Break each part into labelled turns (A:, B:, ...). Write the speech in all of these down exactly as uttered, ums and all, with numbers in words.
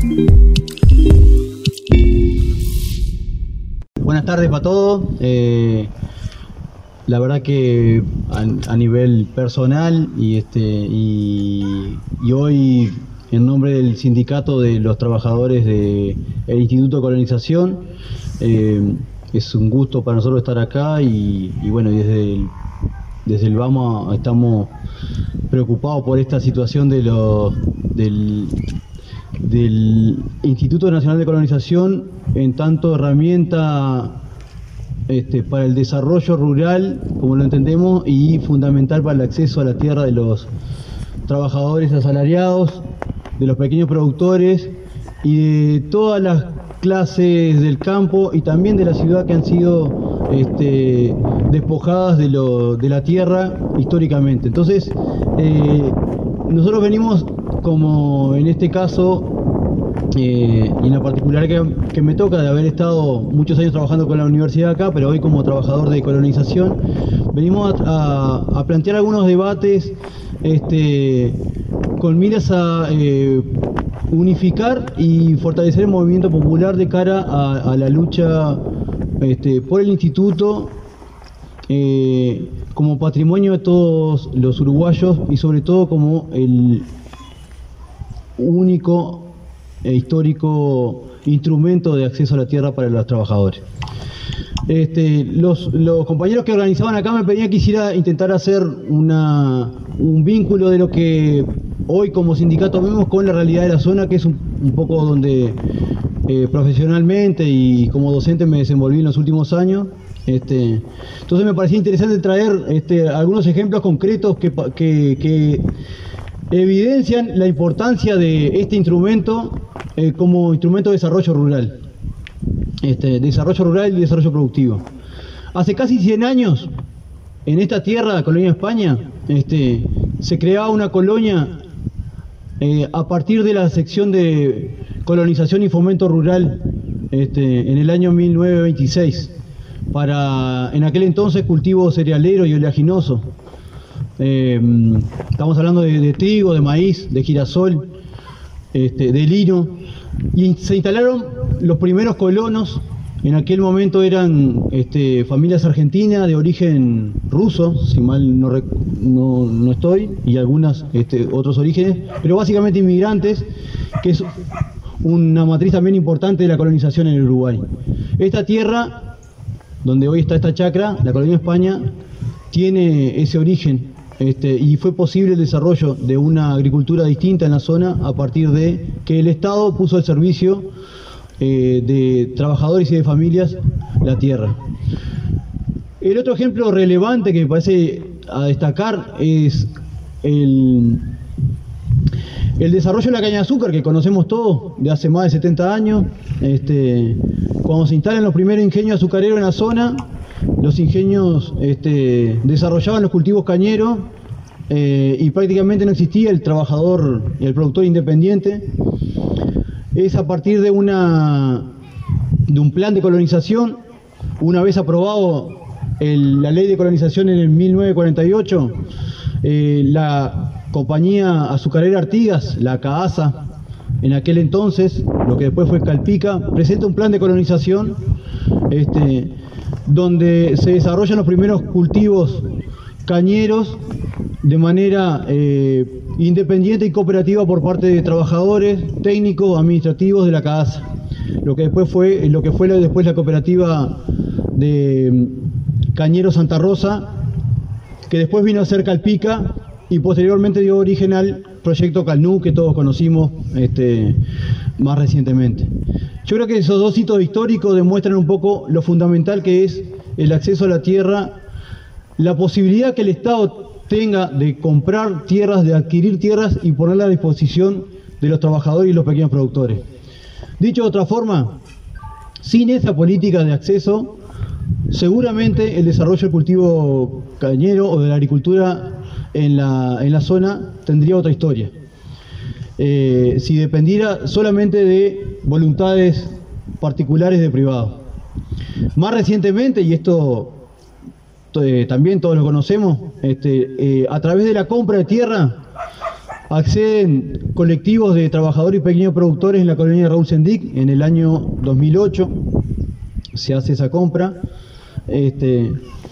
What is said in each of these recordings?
A: Buenas tardes para todos. Eh, la verdad que a, a nivel personal y, este, y, y hoy en nombre del sindicato de los trabajadores del Instituto de Colonización, eh, es un gusto para nosotros estar acá y, y bueno, desde el, desde el Vamos estamos preocupados por esta situación de los, del, del Instituto Nacional de Colonización en tanto herramienta este, para el desarrollo rural, como lo entendemos, y fundamental para el acceso a la tierra de los trabajadores asalariados, de los pequeños productores y de todas las clases del campo y también de la ciudad que han sido este, despojadas de, lo, de la tierra históricamente. Entonces, eh, nosotros venimos, como en este caso, eh, y en la particular que, que me toca de haber estado muchos años trabajando con la universidad acá, pero hoy como trabajador de colonización, venimos a, a, a plantear algunos debates este, con miras a eh, unificar y fortalecer el movimiento popular de cara a, a la lucha este, por el instituto eh, como patrimonio de todos los uruguayos y sobre todo como el único e histórico instrumento de acceso a la tierra para los trabajadores. Este, los, los compañeros que organizaban acá me pedían que quisiera intentar hacer una, un vínculo de lo que hoy como sindicato vemos con la realidad de la zona, que es un, un poco donde eh, profesionalmente y como docente me desenvolví en los últimos años. Este, entonces me parecía interesante traer este, algunos ejemplos concretos que, que, que evidencian la importancia de este instrumento eh, como instrumento de desarrollo rural. Este, desarrollo rural y desarrollo productivo. Hace casi cien años, en esta tierra, la colonia España, este, se creaba una colonia eh, a partir de la sección de colonización y fomento rural este, en el año mil novecientos veintiséis, para, en aquel entonces, cultivo cerealero y oleaginoso. Eh, estamos hablando de, de trigo, de maíz, de girasol, este, de lino, y se instalaron los primeros colonos. En aquel momento eran este, familias argentinas de origen ruso, si mal no, no, no estoy, y algunos este, otros orígenes, pero básicamente inmigrantes, que es una matriz también importante de la colonización en el Uruguay. Esta tierra, donde hoy está esta chacra, la colonia España, tiene ese origen. Este, y fue posible el desarrollo de una agricultura distinta en la zona a partir de que el Estado puso al servicio eh, de trabajadores y de familias la tierra. El otro ejemplo relevante que me parece a destacar es el, el desarrollo de la caña de azúcar, que conocemos todos de hace más de setenta años. Este, cuando se instalan los primeros ingenios azucareros en la zona, los ingenios este, desarrollaban los cultivos cañeros eh, y prácticamente no existía el trabajador y el productor independiente. Es a partir de, una, de un plan de colonización, una vez aprobado el, la ley de colonización en el mil novecientos cuarenta y ocho, eh, la compañía azucarera Artigas, la CAASA, en aquel entonces, lo que después fue Calpica, presenta un plan de colonización este, donde se desarrollan los primeros cultivos cañeros de manera eh, independiente y cooperativa por parte de trabajadores, técnicos, administrativos de la CAASA. Lo que después fue, lo que fue después la cooperativa de Cañeros Santa Rosa, que después vino a ser Calpica y posteriormente dio origen al proyecto Calnú, que todos conocimos este, más recientemente. Yo creo que esos dos hitos históricos demuestran un poco lo fundamental que es el acceso a la tierra, la posibilidad que el Estado tenga de comprar tierras, de adquirir tierras y ponerla a disposición de los trabajadores y los pequeños productores. Dicho de otra forma, sin esa política de acceso, seguramente el desarrollo del cultivo cañero o de la agricultura en la, en la zona tendría otra historia. Eh, si dependiera solamente de voluntades particulares de privados. Más recientemente, y esto eh, también todos lo conocemos, este, eh, a través de la compra de tierra acceden colectivos de trabajadores y pequeños productores en la colonia de Raúl Sendic en el año dos mil ocho, se hace esa compra, este,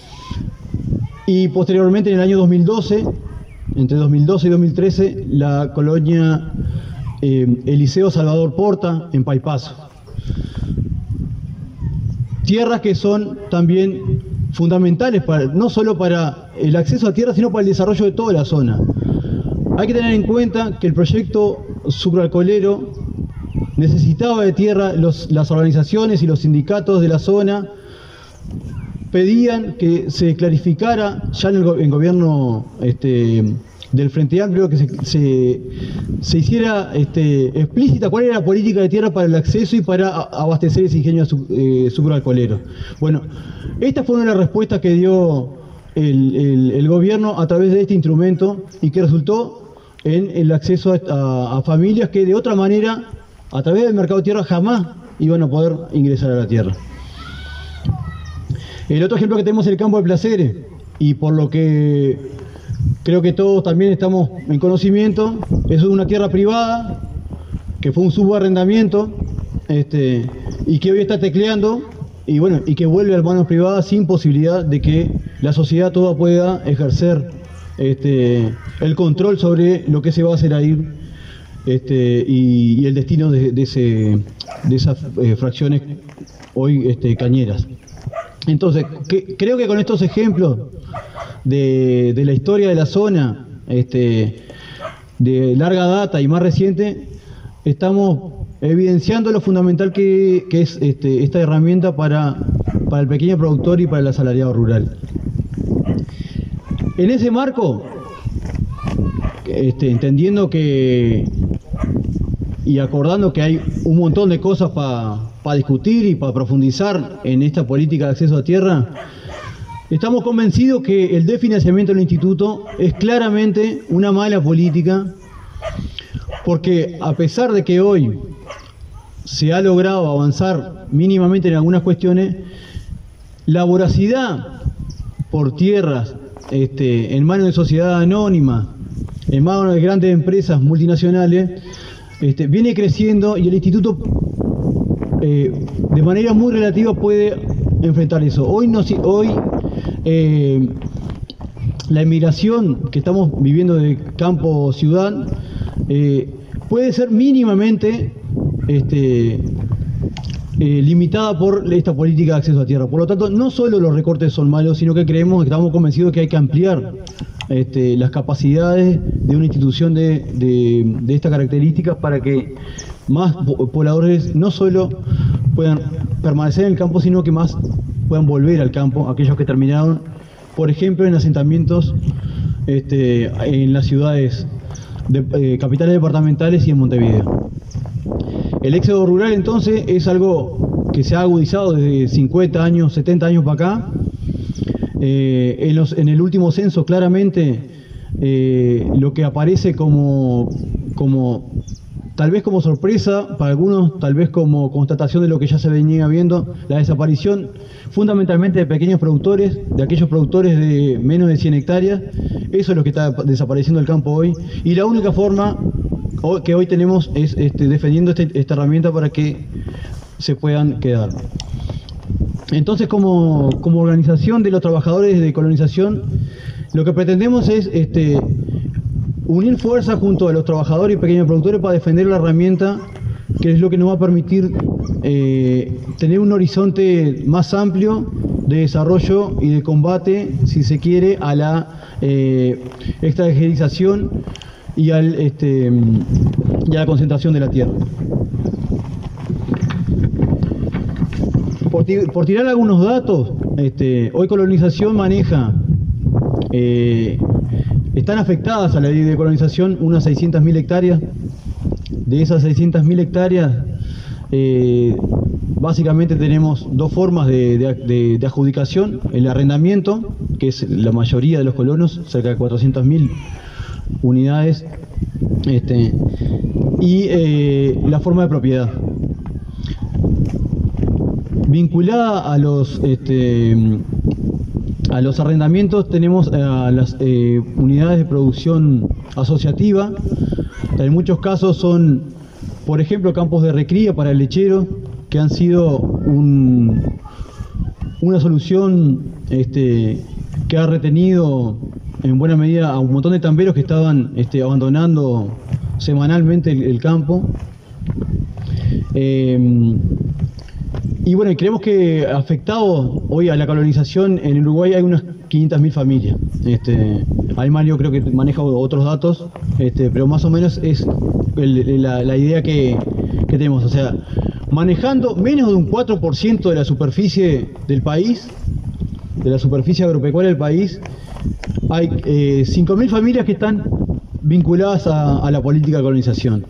A: y posteriormente en el año dos mil doce, entre dos mil doce y dos mil trece, la colonia eh, Eliseo Salvador Porta en Paipaso. Tierras que son también fundamentales, para, no solo para el acceso a tierra, sino para el desarrollo de toda la zona. Hay que tener en cuenta que el proyecto sucroalcoholero necesitaba de tierra, los, las organizaciones y los sindicatos de la zona pedían que se clarificara ya en el en gobierno este, del Frente Amplio, que se, se, se hiciera este, explícita cuál era la política de tierra para el acceso y para abastecer ese ingenio eh, sucroalcoholero. Bueno, esta fue una de las respuestas que dio el, el, el gobierno a través de este instrumento y que resultó en el acceso a, a, a familias que de otra manera, a través del mercado de tierra, jamás iban a poder ingresar a la tierra. El otro ejemplo que tenemos es el campo de Placeres, y por lo que creo que todos también estamos en conocimiento, eso es una tierra privada, que fue un subarrendamiento, este, y que hoy está tecleando, y bueno, y que vuelve a manos privadas sin posibilidad de que la sociedad toda pueda ejercer este, el control sobre lo que se va a hacer ahí, este, y, y el destino de, de, ese, de esas eh, fracciones hoy este, cañeras. Entonces, que, creo que con estos ejemplos de, de la historia de la zona, este, de larga data y más reciente, estamos evidenciando lo fundamental que, que es este, esta herramienta para, para el pequeño productor y para el asalariado rural. En ese marco, este, entendiendo que y acordando que hay un montón de cosas para pa discutir y para profundizar en esta política de acceso a tierra, estamos convencidos que el desfinanciamiento del instituto es claramente una mala política, porque a pesar de que hoy se ha logrado avanzar mínimamente en algunas cuestiones, la voracidad por tierras este, en manos de sociedad anónima, en manos de grandes empresas multinacionales, este, viene creciendo, y el instituto eh, de manera muy relativa puede enfrentar eso. Hoy, no, hoy eh, la emigración que estamos viviendo de campo a ciudad eh, puede ser mínimamente este, eh, limitada por esta política de acceso a tierra. Por lo tanto, no solo los recortes son malos, sino que creemos, que estamos convencidos que hay que ampliar este, las capacidades de una institución de, de, de estas características para que más pobladores no solo puedan permanecer en el campo, sino que más puedan volver al campo, aquellos que terminaron, por ejemplo, en asentamientos este, en las ciudades de, eh, capitales departamentales y en Montevideo. El éxodo rural, entonces, es algo que se ha agudizado desde cincuenta años, setenta años para acá. Eh, en, los, en el último censo, claramente, eh, lo que aparece como, como, tal vez como sorpresa para algunos, tal vez como constatación de lo que ya se venía viendo, la desaparición fundamentalmente de pequeños productores, de aquellos productores de menos de cien hectáreas. Eso es lo que está desapareciendo el campo hoy, y la única forma que hoy tenemos es este, defendiendo este, esta herramienta para que se puedan quedar. Entonces, como, como organización de los trabajadores de colonización, lo que pretendemos es este, unir fuerzas junto a los trabajadores y pequeños productores para defender la herramienta, que es lo que nos va a permitir eh, tener un horizonte más amplio de desarrollo y de combate, si se quiere, a la eh, extranjerización y, al, este, y a la concentración de la tierra. Por, por tirar algunos datos, este, hoy colonización maneja, eh, están afectadas a la ley de colonización unas seiscientas mil hectáreas. De esas seiscientas mil hectáreas, eh, básicamente tenemos dos formas de, de, de, de adjudicación: el arrendamiento, que es la mayoría de los colonos, cerca de cuatrocientas mil unidades, este, y eh, la forma de propiedad. Vinculada a los, este, a los arrendamientos, tenemos a las eh, unidades de producción asociativa, En muchos casos son, por ejemplo, campos de recría para el lechero, que han sido un, una solución este, que ha retenido en buena medida a un montón de tamberos que estaban este, abandonando semanalmente el, el campo. Eh, y bueno, creemos que afectado hoy a la colonización en Uruguay hay unas quinientas mil familias. Este, ahí Mario creo que maneja otros datos, este, pero más o menos es el, la, la idea que, que tenemos. O sea, manejando menos de un cuatro por ciento de la superficie del país, de la superficie agropecuaria del país, hay eh, cinco mil familias que están vinculadas a, a la política de colonización.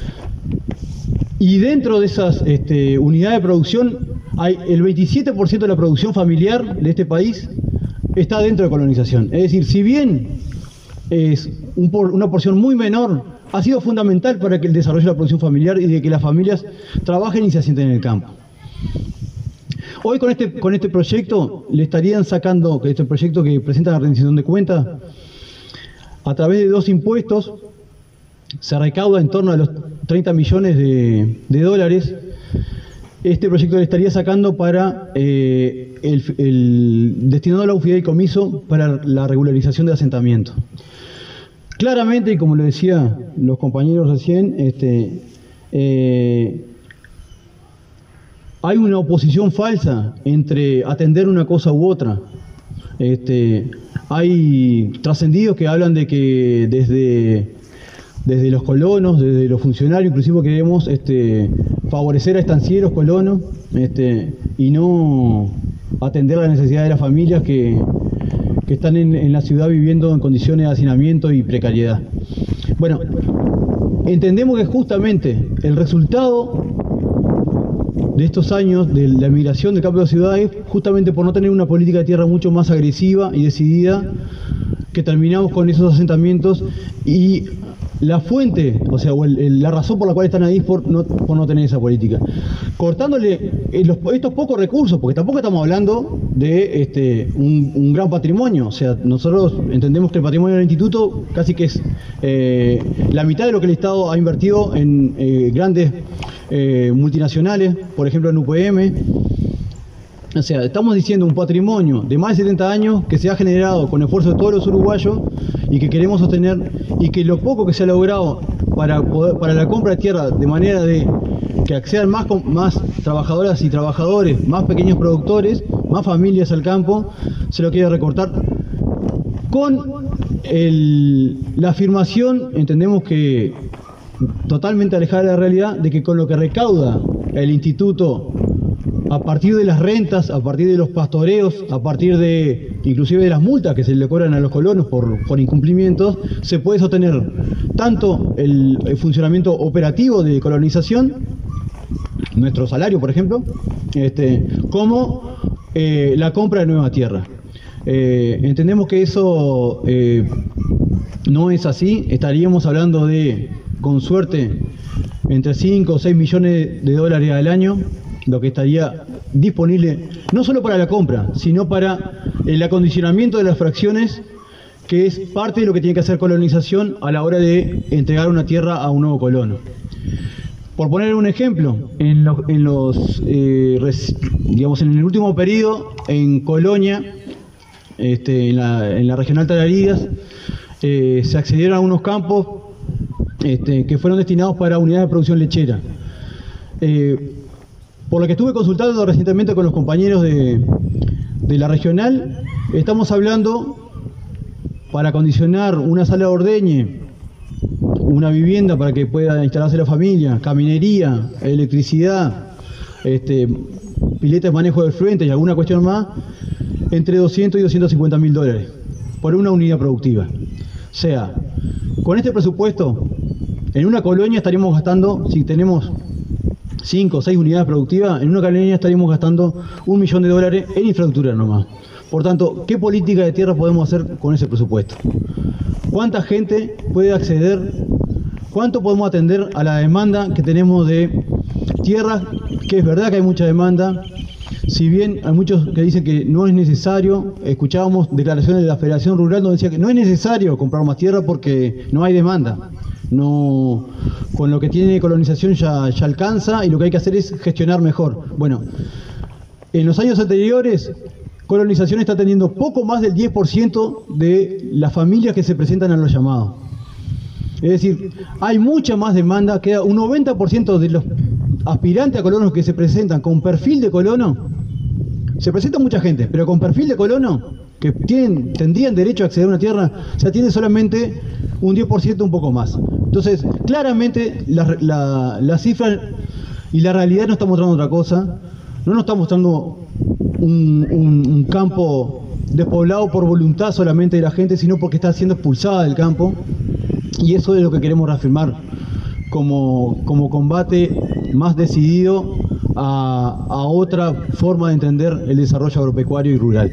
A: Y dentro de esas este, unidades de producción, hay el veintisiete por ciento de la producción familiar de este país está dentro de colonización. Es decir, si bien es un por, una porción muy menor, ha sido fundamental para que el desarrollo de la producción familiar y de que las familias trabajen y se asienten en el campo. Hoy con este, con este proyecto le estarían sacando, este proyecto que presenta la rendición de cuentas, a través de dos impuestos, se recauda en torno a los treinta millones de, de dólares. Este proyecto le estaría sacando para eh, el, el destinado a la fideicomiso para la regularización de asentamiento. Claramente, y como lo decía los compañeros recién, este, eh, hay una oposición falsa entre atender una cosa u otra. Este, hay trascendidos que hablan de que desde, desde los colonos, desde los funcionarios, inclusive queremos este, favorecer a estancieros colonos este, y no atender las necesidades de las familias que, que están en, en la ciudad viviendo en condiciones de hacinamiento y precariedad. Bueno, entendemos que justamente el resultado de estos años de la migración del campo a la ciudad es justamente por no tener una política de tierra mucho más agresiva y decidida, que terminamos con esos asentamientos y la fuente, o sea, o el, el, la razón por la cual están ahí es por no, por no tener esa política. Cortándole los, estos pocos recursos, porque tampoco estamos hablando de este, un, un gran patrimonio. O sea, nosotros entendemos que el patrimonio del instituto casi que es eh, la mitad de lo que el Estado ha invertido en eh, grandes eh, multinacionales, por ejemplo en U P M. O sea, estamos diciendo un patrimonio de más de setenta años que se ha generado con esfuerzo de todos los uruguayos y que queremos sostener, y que lo poco que se ha logrado para, poder, para la compra de tierra de manera de que accedan más, más trabajadoras y trabajadores, más pequeños productores, más familias al campo, se lo quiere recortar con el, la afirmación, entendemos que totalmente alejada de la realidad, de que con lo que recauda el instituto a partir de las rentas, a partir de los pastoreos, a partir de inclusive de las multas que se le cobran a los colonos por, por incumplimientos, se puede sostener tanto el, el funcionamiento operativo de colonización, nuestro salario por ejemplo, este, como eh, la compra de nueva tierra. Eh, entendemos que eso eh, no es así. Estaríamos hablando de, con suerte, entre cinco o seis millones de dólares al año, lo que estaría disponible no solo para la compra, sino para el acondicionamiento de las fracciones, que es parte de lo que tiene que hacer colonización a la hora de entregar una tierra a un nuevo colono. Por poner un ejemplo, en, lo, en los eh, res, digamos en el último periodo en Colonia, este, en, la, en la regional Tarariras, eh, se accedieron a unos campos este, que fueron destinados para unidades de producción lechera. Eh, Por lo que estuve consultando recientemente con los compañeros de, de la regional, estamos hablando para acondicionar una sala de ordeñe, una vivienda para que pueda instalarse la familia, caminería, electricidad, este, piletas de manejo de fluentes y alguna cuestión más, entre doscientos y doscientos cincuenta mil dólares por una unidad productiva. O sea, con este presupuesto, en una colonia estaríamos gastando, si tenemos cinco o seis unidades productivas, en una colonia estaríamos gastando un millón de dólares en infraestructura nomás. Por tanto, ¿qué política de tierra podemos hacer con ese presupuesto? ¿Cuánta gente puede acceder? ¿Cuánto podemos atender a la demanda que tenemos de tierras? Que es verdad que hay mucha demanda, si bien hay muchos que dicen que no es necesario. Escuchábamos declaraciones de la Federación Rural donde decía que no es necesario comprar más tierra porque no hay demanda. No, con lo que tiene colonización ya, ya alcanza y lo que hay que hacer es gestionar mejor. Bueno, en los años anteriores, colonización está teniendo poco más del diez por ciento de las familias que se presentan a los llamados. Es decir, hay mucha más demanda, queda un noventa por ciento de los aspirantes a colonos que se presentan con perfil de colono. Se presenta mucha gente, pero con perfil de colono, que tienen, tendrían derecho a acceder a una tierra, se atiende solamente un diez por ciento, un poco más. Entonces, claramente la, la, la cifra y la realidad nos está mostrando otra cosa. No nos está mostrando un, un, un campo despoblado por voluntad solamente de la gente, sino porque está siendo expulsada del campo. Y eso es lo que queremos reafirmar como, como combate más decidido a, a otra forma de entender el desarrollo agropecuario y rural.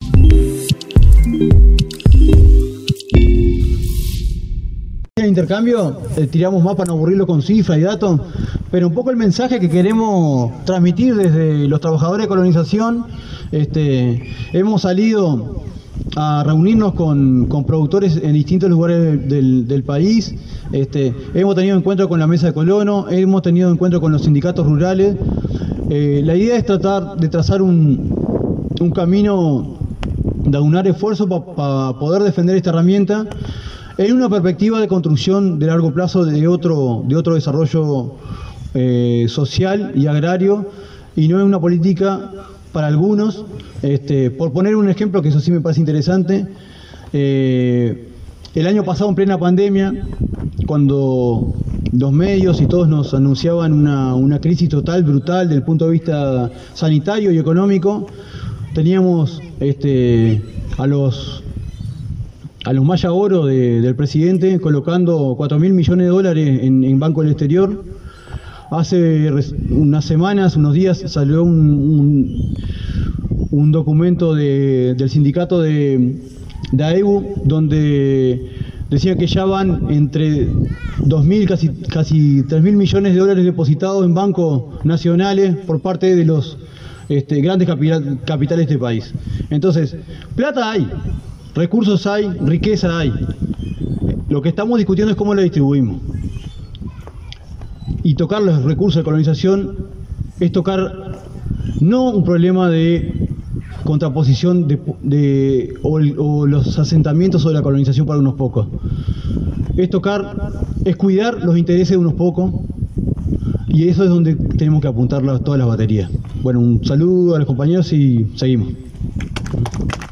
A: En el intercambio eh, tiramos más para no aburrirlo con cifras y datos, pero un poco el mensaje que queremos transmitir desde los trabajadores de colonización. Este, hemos salido a reunirnos con, con productores en distintos lugares del, del país. Este, hemos tenido encuentros con la mesa de colono, hemos tenido encuentros con los sindicatos rurales. Eh, la idea es tratar de trazar un, un camino, de aunar esfuerzos para pa poder defender esta herramienta en una perspectiva de construcción de largo plazo de otro, de otro desarrollo eh, social y agrario, y no en una política para algunos. Este, por poner un ejemplo, que eso sí me parece interesante, eh, el año pasado en plena pandemia, cuando los medios y todos nos anunciaban una, una crisis total, brutal, desde el punto de vista sanitario y económico, teníamos este, a los a los Maya Oro de, del presidente colocando cuatro mil millones de dólares en, en Banco del Exterior. Hace unas semanas, unos días, salió un, un, un documento de, del sindicato de, de A E U, donde decía que ya van entre dos mil, casi, casi tres mil millones de dólares depositados en bancos nacionales por parte de los este, grandes capital, capitales de este país. Entonces, plata hay, recursos hay, riqueza hay. Lo que estamos discutiendo es cómo la distribuimos. Y tocar los recursos de colonización es tocar no un problema de contraposición de, de, o, o los asentamientos o la colonización para unos pocos. Es tocar, es cuidar los intereses de unos pocos, y eso es donde tenemos que apuntar todas las baterías. Bueno, un saludo a los compañeros y seguimos.